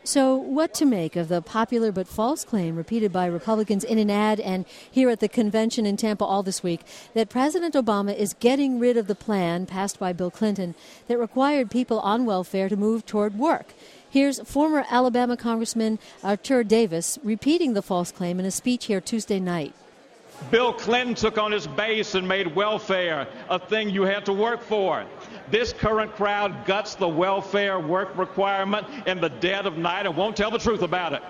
So what to make of the popular but false claim repeated by Republicans in an ad and here at the convention in Tampa all this week that President Obama is getting rid of the plan passed by Bill Clinton that required people on welfare to move toward work? Here's former Alabama Congressman Arthur Davis repeating the false claim in a speech here Tuesday night. Bill Clinton took on his base and made welfare a thing you had to work for. This current crowd guts the welfare work requirement in the dead of night and won't tell the truth about it.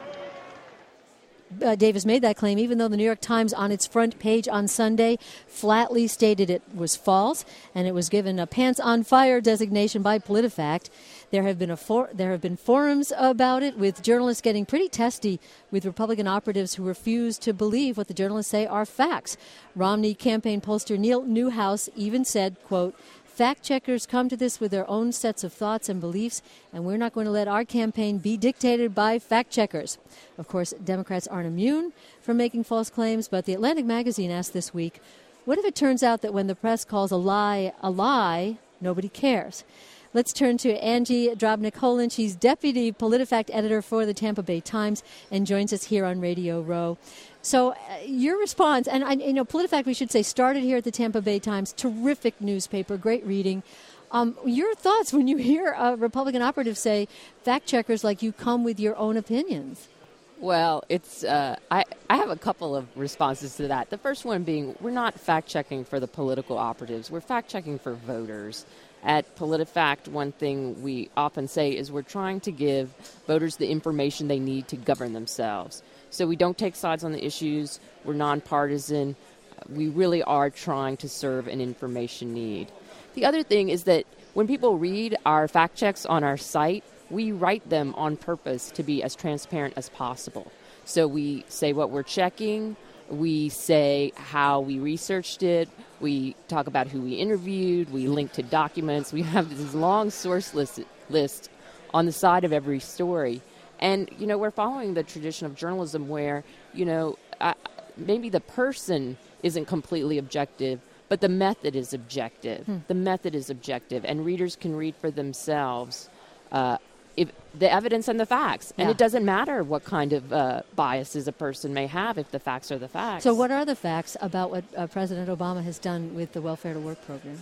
Davis made that claim even though the New York Times on its front page on Sunday flatly stated it was false, and it was given a pants on fire designation by PolitiFact. There have been forums about it, with journalists getting pretty testy with Republican operatives who refuse to believe what the journalists say are facts. Romney campaign pollster Neil Newhouse even said, quote, "Fact checkers come to this with their own sets of thoughts and beliefs, and we're not going to let our campaign be dictated by fact checkers." Of course, Democrats aren't immune from making false claims, but the Atlantic magazine asked this week, what if it turns out that when the press calls a lie, nobody cares? Let's turn to Angie Drobnik-Holan. She's deputy PolitiFact editor for the Tampa Bay Times and joins us here on Radio Row. So your response, and PolitiFact, we should say, started here at the Tampa Bay Times. Terrific newspaper, great reading. Your thoughts when you hear a Republican operative say, fact checkers like you come with your own opinions? Well, it's I have a couple of responses to that. The first one being, we're not fact-checking for the political operatives. We're fact-checking for voters. At PolitiFact, one thing we often say is we're trying to give voters the information they need to govern themselves. So we don't take sides on the issues. We're nonpartisan. We really are trying to serve an information need. The other thing is that when people read our fact checks on our site, we write them on purpose to be as transparent as possible. So we say what we're checking. We say how we researched it. We talk about who we interviewed. We link to documents. We have this long source list on the side of every story. And, we're following the tradition of journalism where, maybe the person isn't completely objective, but the method is objective. The method is objective, and readers can read for themselves if the evidence and the facts. And it doesn't matter what kind of biases a person may have if the facts are the facts. So what are the facts about what President Obama has done with the Welfare to Work program?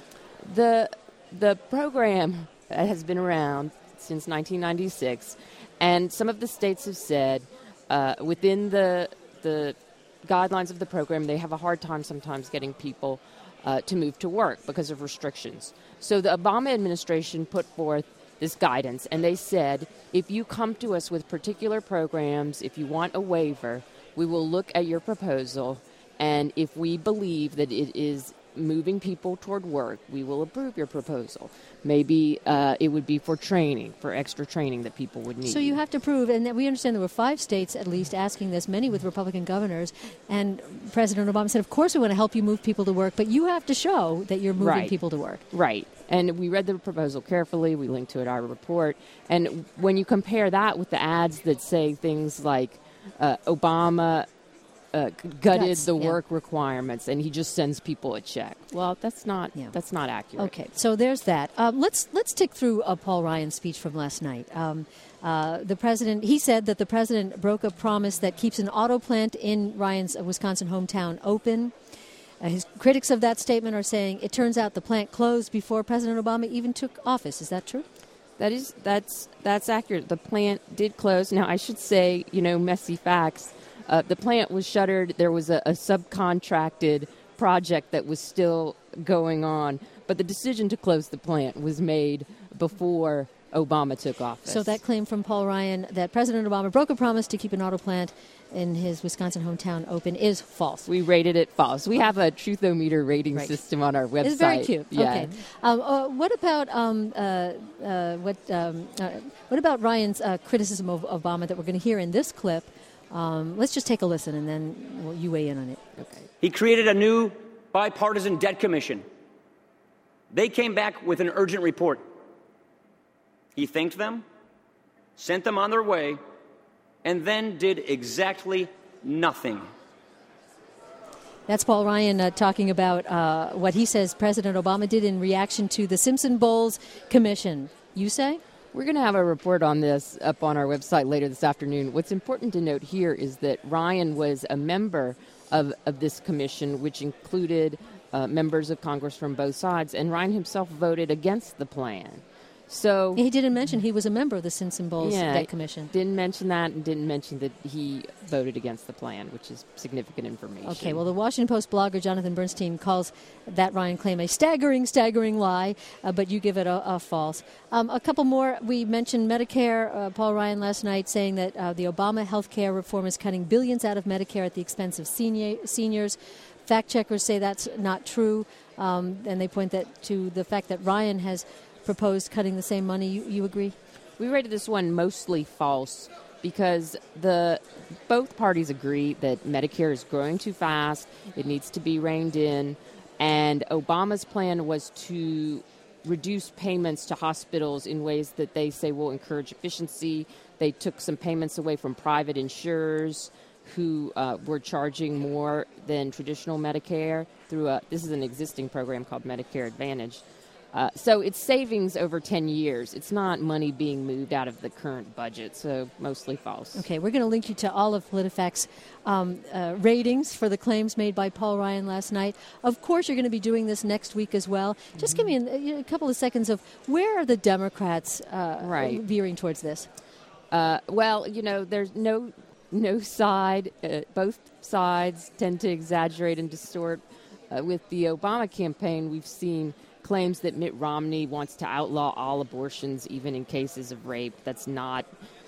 The program has been around since 1996, and some of the states have said within the guidelines of the program, they have a hard time sometimes getting people to move to work because of restrictions. So the Obama administration put forth this guidance, and they said, if you come to us with particular programs, if you want a waiver, we will look at your proposal, and if we believe that it is moving people toward work, we will approve your proposal. Maybe it would be for training, for extra training that people would need. So you have to prove, and we understand there were 5 states at least asking this, many with Republican governors, and President Obama said, of course we want to help you move people to work, but you have to show that you're moving people to work. Right. And we read the proposal carefully. We linked to it in our report. And when you compare that with the ads that say things like Obama gutted the work requirements and he just sends people a check. Well, that's not accurate. Okay, so there's that. Let's tick through Paul Ryan's speech from last night. The president, he said that the president broke a promise that keeps an auto plant in Ryan's Wisconsin hometown open. His critics of that statement are saying it turns out the plant closed before President Obama even took office. Is that true? That's accurate. The plant did close. Now, I should say, messy facts. The plant was shuttered. There was a subcontracted project that was still going on, but the decision to close the plant was made before Obama took office. So that claim from Paul Ryan that President Obama broke a promise to keep an auto plant in his Wisconsin hometown open is false. We rated it false. We have a Truthometer rating system on our website. It's very cute. Yeah. Okay. What about Ryan's criticism of Obama that we're going to hear in this clip? Let's just take a listen, and then you weigh in on it. Okay. He created a new bipartisan debt commission. They came back with an urgent report. He thanked them, sent them on their way, and then did exactly nothing. That's Paul Ryan talking about what he says President Obama did in reaction to the Simpson Bowles Commission. You say? We're going to have a report on this up on our website later this afternoon. What's important to note here is that Ryan was a member of this commission, which included members of Congress from both sides, and Ryan himself voted against the plan. So he didn't mention he was a member of the Simpson-Bowles Debt Commission. Didn't mention that, and didn't mention that he voted against the plan, which is significant information. Okay, well, the Washington Post blogger Jonathan Bernstein calls that Ryan claim a staggering lie, but you give it a false. A couple more. We mentioned Medicare. Paul Ryan last night saying that the Obama health care reform is cutting billions out of Medicare at the expense of seniors. Fact checkers say that's not true, and they point to the fact that Ryan has proposed cutting the same money. You agree? We rated this one mostly false because both parties agree that Medicare is growing too fast. It needs to be reined in. And Obama's plan was to reduce payments to hospitals in ways that they say will encourage efficiency. They took some payments away from private insurers who were charging more than traditional Medicare through this is an existing program called Medicare Advantage. So it's savings over 10 years. It's not money being moved out of the current budget, so mostly false. Okay, we're going to link you to all of PolitiFact's ratings for the claims made by Paul Ryan last night. Of course, you're going to be doing this next week as well. Just give me a couple of seconds of where are the Democrats veering towards this? Well, there's no side. Both sides tend to exaggerate and distort. With the Obama campaign, we've seen claims that Mitt Romney wants to outlaw all abortions, even in cases of rape. That's not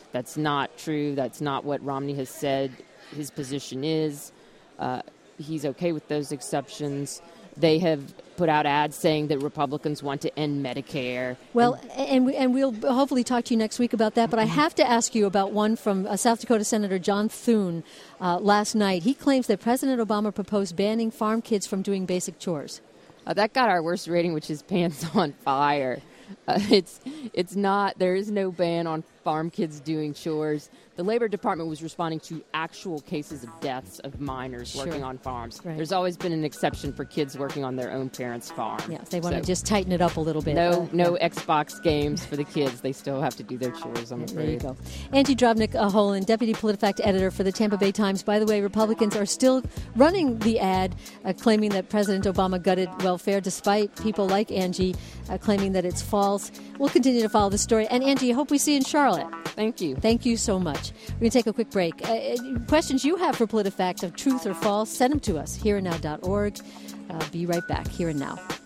true. That's not what Romney has said his position is. He's okay with those exceptions. They have put out ads saying that Republicans want to end Medicare. Well, and we'll hopefully talk to you next week about that. But I have to ask you about one from South Dakota Senator John Thune last night. He claims that President Obama proposed banning farm kids from doing basic chores. That got our worst rating, which is Pants on Fire. It's not. There is no ban on farm kids doing chores. The Labor Department was responding to actual cases of deaths of minors working on farms. Right. There's always been an exception for kids working on their own parents' farm. Yeah, they want to just tighten it up a little bit. No Xbox games for the kids. They still have to do their chores, I'm afraid. There you go. Angie Drovnik-Holen, Deputy PolitiFact Editor for the Tampa Bay Times. By the way, Republicans are still running the ad claiming that President Obama gutted welfare, despite people like Angie claiming that it's false. We'll continue to follow the story. And Angie, I hope we see you in Charlotte. Thank you. Thank you so much. We're going to take a quick break. Questions you have for PolitiFact of truth or false, send them to us, hereandnow.org. Be right back. Here and Now.